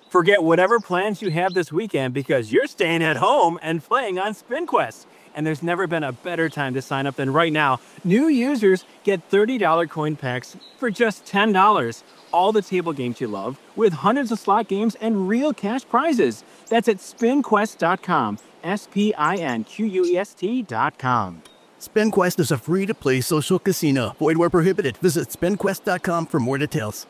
Forget whatever plans you have this weekend because you're staying at home and playing on SpinQuest. And there's never been a better time to sign up than right now. New users get $30 coin packs for just $10. All the table games you love, with hundreds of slot games and real cash prizes. That's at spinquest.com. SPINQUEST.com. SpinQuest is a free-to-play social casino. Void where prohibited. Visit spinquest.com for more details.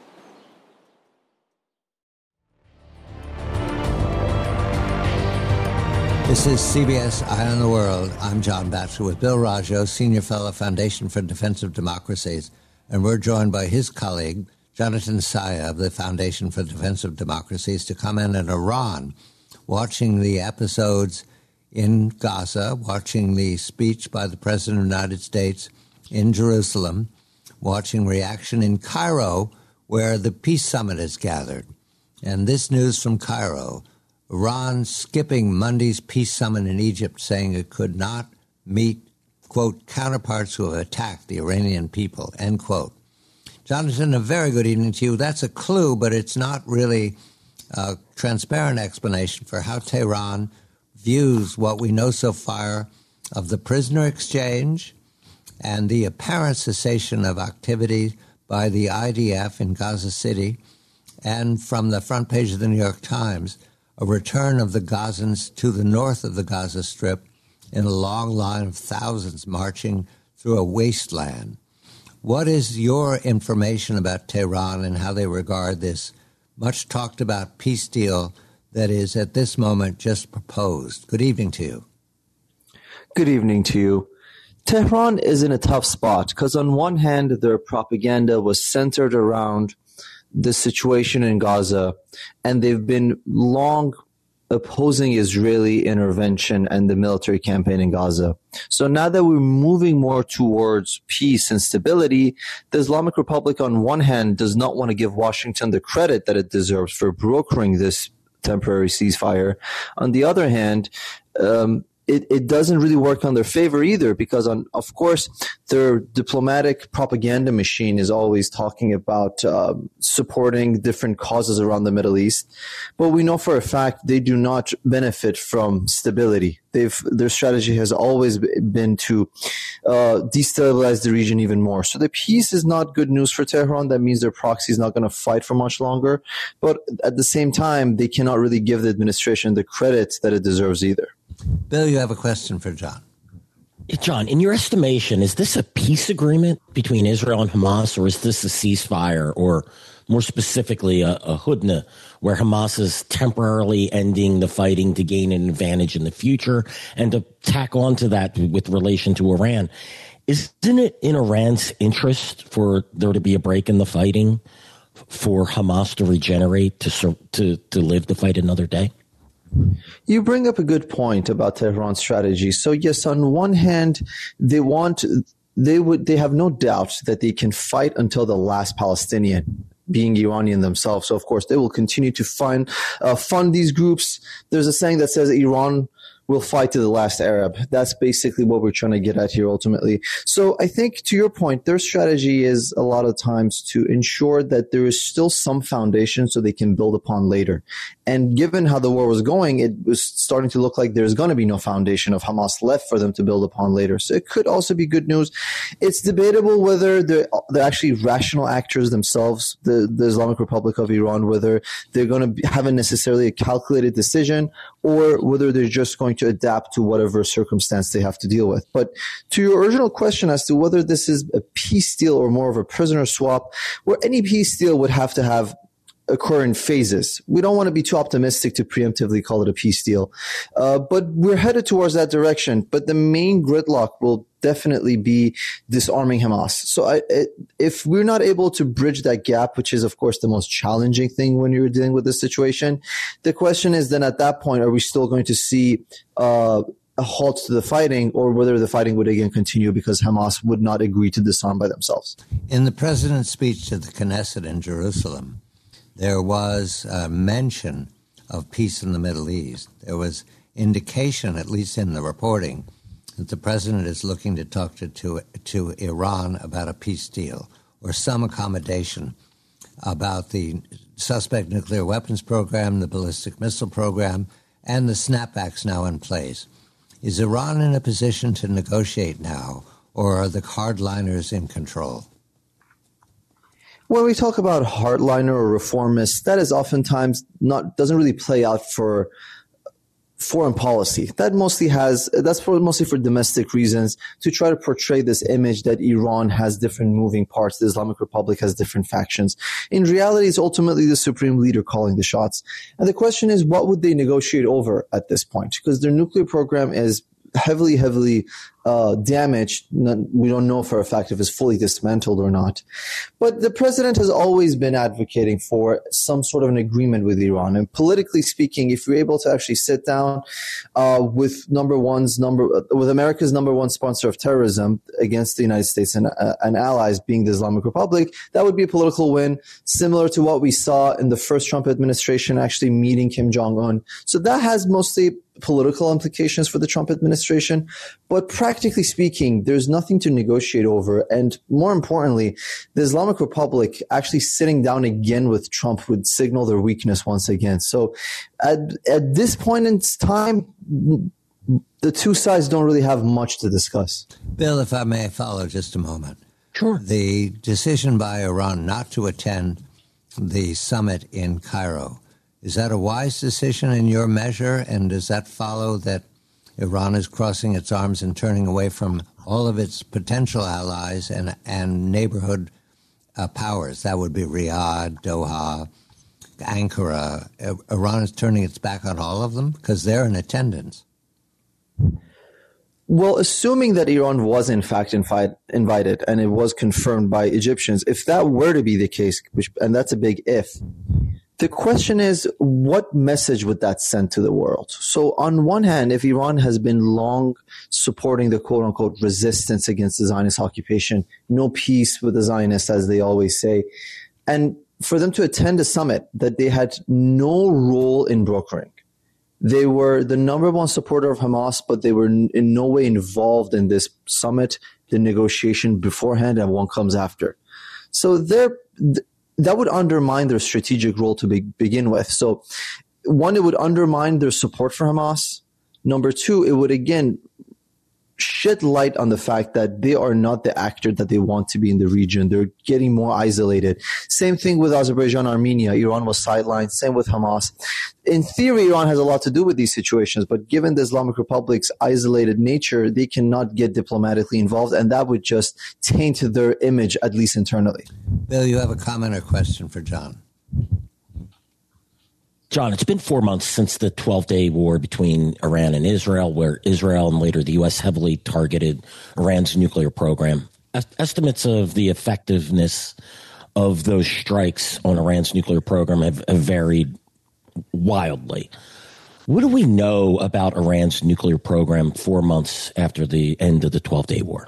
This is CBS Eye on the World. I'm John Batchelor with Bill Raggio, Senior Fellow, Foundation for Defensive Democracies, and we're joined by his colleague, Jonathan Saya of the Foundation for Defensive Democracies, to comment on Iran, watching the episodes in Gaza, watching the speech by the President of the United States in Jerusalem, watching reaction in Cairo, where the peace summit is gathered. And this news from Cairo: Iran skipping Monday's peace summit in Egypt, saying it could not meet, quote, counterparts who have attacked the Iranian people, end quote. Jonathan, a very good evening to you. That's a clue, but it's not really a transparent explanation for how Tehran views what we know so far of the prisoner exchange and the apparent cessation of activity by the IDF in Gaza City, and from the front page of the New York Times, a return of the Gazans to the north of the Gaza Strip in a long line of thousands marching through a wasteland. What is your information about Tehran and how they regard this much talked about peace deal that is at this moment just proposed? Good evening to you. Good evening to you. Tehran is in a tough spot because on one hand, their propaganda was centered around the situation in Gaza, and they've been long opposing Israeli intervention and the military campaign in Gaza. So now that we're moving more towards peace and stability, the Islamic Republic on one hand does not want to give Washington the credit that it deserves for brokering this temporary ceasefire. On the other hand, it doesn't really work on their favor either, because of course their diplomatic propaganda machine is always talking about supporting different causes around the Middle East, but we know for a fact they do not benefit from stability. Their strategy has always been to destabilize the region even more. So the peace is not good news for Tehran. That means their proxy is not going to fight for much longer, but at the same time they cannot really give the administration the credit that it deserves either. Bill, you have a question for John. John, in your estimation, is this a peace agreement between Israel and Hamas, or is this a ceasefire, or more specifically a hudna, where Hamas is temporarily ending the fighting to gain an advantage in the future? And to tack on to that with relation to Iran, isn't it in Iran's interest for there to be a break in the fighting, for Hamas to regenerate, to live to fight another day? You bring up a good point about Tehran's strategy. So yes, on one hand, they have no doubt that they can fight until the last Palestinian, being Iranian themselves. So of course they will continue to fund these groups. There's a saying that says Iran will fight to the last Arab. That's basically what we're trying to get at here ultimately. So I think, to your point, their strategy is a lot of times to ensure that there is still some foundation so they can build upon later. And given how the war was going, it was starting to look like there's going to be no foundation of Hamas left for them to build upon later. So it could also be good news. It's debatable whether they're actually rational actors themselves, the Islamic Republic of Iran, whether they're going to have necessarily a calculated decision or whether they're just going to adapt to whatever circumstance they have to deal with. But to your original question as to whether this is a peace deal or more of a prisoner swap, where any peace deal would have to occur in phases. We don't want to be too optimistic to preemptively call it a peace deal. But we're headed towards that direction. But the main gridlock will definitely be disarming Hamas. So if we're not able to bridge that gap, which is, of course, the most challenging thing when you're dealing with this situation, the question is then at that point, are we still going to see a halt to the fighting, or whether the fighting would again continue because Hamas would not agree to disarm by themselves? In the president's speech to the Knesset in Jerusalem, there was a mention of peace in the Middle East. There was indication, at least in the reporting, that the president is looking to talk to Iran about a peace deal or some accommodation about the suspect nuclear weapons program, the ballistic missile program, and the snapbacks now in place. Is Iran in a position to negotiate now, or are the hardliners in control? When we talk about hardliner or reformist, that is oftentimes doesn't really play out for foreign policy. That's mostly for domestic reasons, to try to portray this image that Iran has different moving parts, the Islamic Republic has different factions. In reality, it's ultimately the supreme leader calling the shots. And the question is, what would they negotiate over at this point? Because their nuclear program is heavily damaged. We don't know for a fact if it's fully dismantled or not. But the president has always been advocating for some sort of an agreement with Iran. And politically speaking, if you're able to actually sit down with America's number one sponsor of terrorism against the United States and allies, being the Islamic Republic, that would be a political win, similar to what we saw in the first Trump administration actually meeting Kim Jong-un. So that has mostly political implications for the Trump administration. But practically speaking, there's nothing to negotiate over. And more importantly, the Islamic Republic actually sitting down again with Trump would signal their weakness once again. So at this point in time, the two sides don't really have much to discuss. Bill, if I may follow just a moment. Sure. The decision by Iran not to attend the summit in Cairo, is that a wise decision in your measure? And does that follow that Iran is crossing its arms and turning away from all of its potential allies and neighborhood powers? That would be Riyadh, Doha, Ankara. Iran is turning its back on all of them because they're in attendance. Well, assuming that Iran was in fact invited and it was confirmed by Egyptians, if that were to be the case, and that's a big if, the question is, what message would that send to the world? So on one hand, if Iran has been long supporting the quote-unquote resistance against the Zionist occupation, no peace with the Zionists, as they always say, and for them to attend a summit that they had no role in brokering. They were the number one supporter of Hamas, but they were in no way involved in this summit, the negotiation beforehand, and one comes after. So that would undermine their strategic role to begin with. So, one, it would undermine their support for Hamas. Number two, it would, again, shed light on the fact that they are not the actor that they want to be in the region. They're getting more isolated. Same thing with Azerbaijan, Armenia. Iran was sidelined. Same with Hamas. In theory, Iran has a lot to do with these situations, but given the Islamic Republic's isolated nature, they cannot get diplomatically involved, and that would just taint their image, at least internally. Bill, you have a comment or question for John? John, it's been 4 months since the 12-day war between Iran and Israel, where Israel and later the U.S. heavily targeted Iran's nuclear program. Estimates of the effectiveness of those strikes on Iran's nuclear program have varied wildly. What do we know about Iran's nuclear program 4 months after the end of the 12-day war?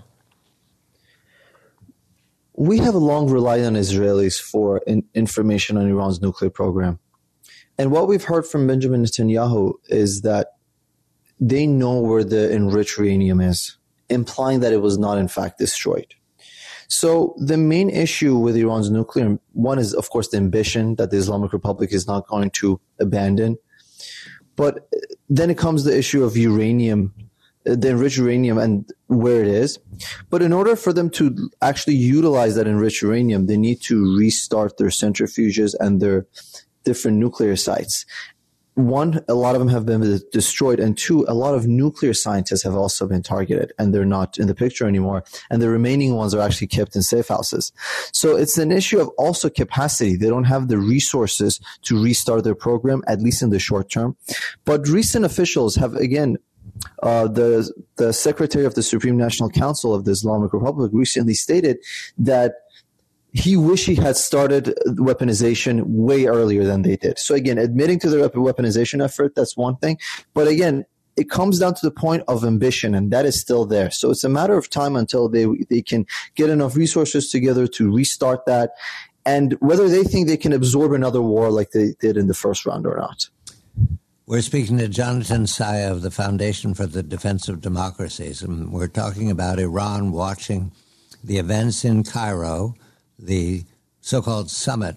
We have long relied on Israelis for information on Iran's nuclear program. And what we've heard from Benjamin Netanyahu is that they know where the enriched uranium is, implying that it was not in fact destroyed. So the main issue with Iran's nuclear, one is, of course, the ambition that the Islamic Republic is not going to abandon. But then it comes the issue of uranium, the enriched uranium and where it is. But in order for them to actually utilize that enriched uranium, they need to restart their centrifuges and their different nuclear sites. One, a lot of them have been destroyed, and two, a lot of nuclear scientists have also been targeted, and they're not in the picture anymore, and the remaining ones are actually kept in safe houses. So it's an issue of also capacity. They don't have the resources to restart their program, at least in the short term. But recent officials have, again, the Secretary of the Supreme National Council of the Islamic Republic recently stated that he wished he had started weaponization way earlier than they did. So again, admitting to their weaponization effort, that's one thing. But again, it comes down to the point of ambition, and that is still there. So it's a matter of time until they can get enough resources together to restart that, and whether they think they can absorb another war like they did in the first round or not. We're speaking to Jonathan Saya of the Foundation for the Defense of Democracies, and we're talking about Iran watching the events in Cairo, the so-called summit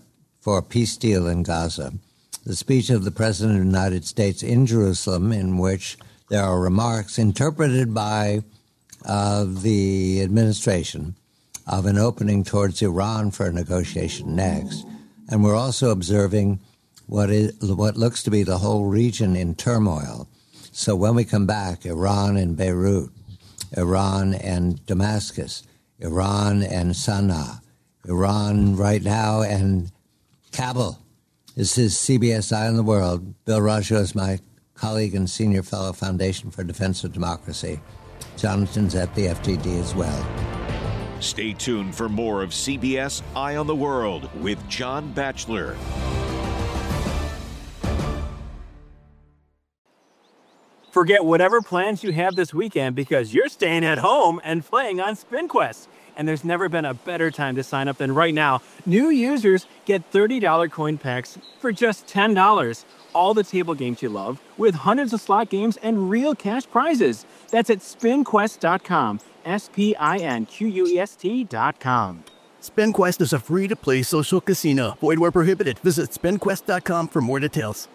for a peace deal in Gaza. The speech of the President of the United States in Jerusalem, in which there are remarks interpreted by the administration of an opening towards Iran for a negotiation next. And we're also observing what looks to be the whole region in turmoil. So when we come back, Iran and Beirut, Iran and Damascus, Iran and Sana'a, Iran right now and Kabul. This is CBS Eye on the World. Bill Raggio is my colleague and senior fellow, Foundation for Defense of Democracy. Jonathan's at the FDD as well. Stay tuned for more of CBS Eye on the World with John Batchelor. Forget whatever plans you have this weekend because you're staying at home and playing on SpinQuest. And there's never been a better time to sign up than right now. New users get $30 coin packs for just $10. All the table games you love with hundreds of slot games and real cash prizes. That's at SpinQuest.com. SpinQuest.com. SpinQuest is a free-to-play social casino. Void where prohibited. Visit SpinQuest.com for more details.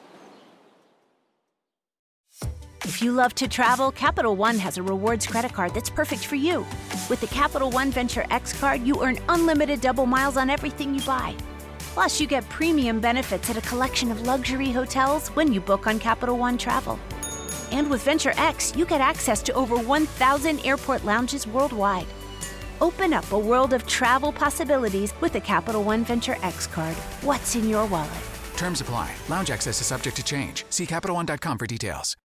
If you love to travel, Capital One has a rewards credit card that's perfect for you. With the Capital One Venture X card, you earn unlimited double miles on everything you buy. Plus, you get premium benefits at a collection of luxury hotels when you book on Capital One Travel. And with Venture X, you get access to over 1,000 airport lounges worldwide. Open up a world of travel possibilities with the Capital One Venture X card. What's in your wallet? Terms apply. Lounge access is subject to change. See CapitalOne.com for details.